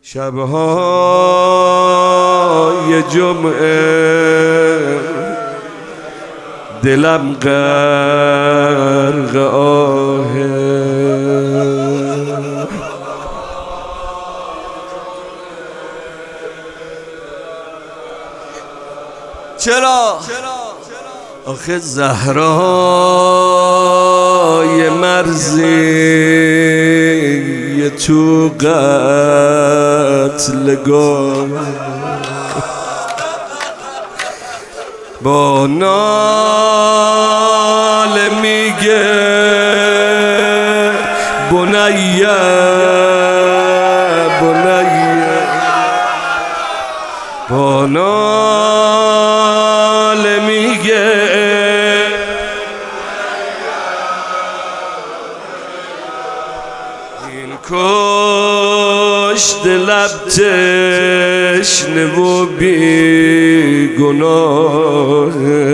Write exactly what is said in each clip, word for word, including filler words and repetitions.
شبهای جمعه دلم غرق آهه، چرا؟ آخه زهرای مرزی تو قتلگاه با ناله میگه بنیه بنیه، با ناله میگه این کشت لب تشنه و بی گناه،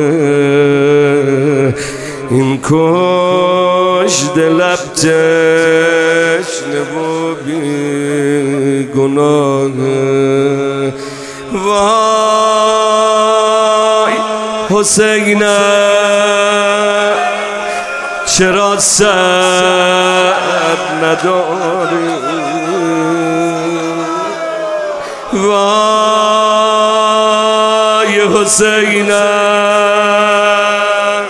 این کشت لب تشنه و بی گناه. وای حسینم چرا سر نداری، وای حسینم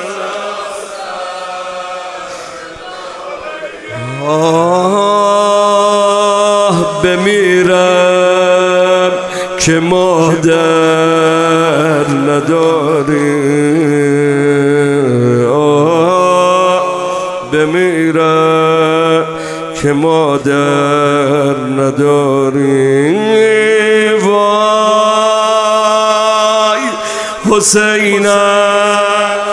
آه بمیرم که مادر نداری، بمیرم که مادر نداری. وای حسینم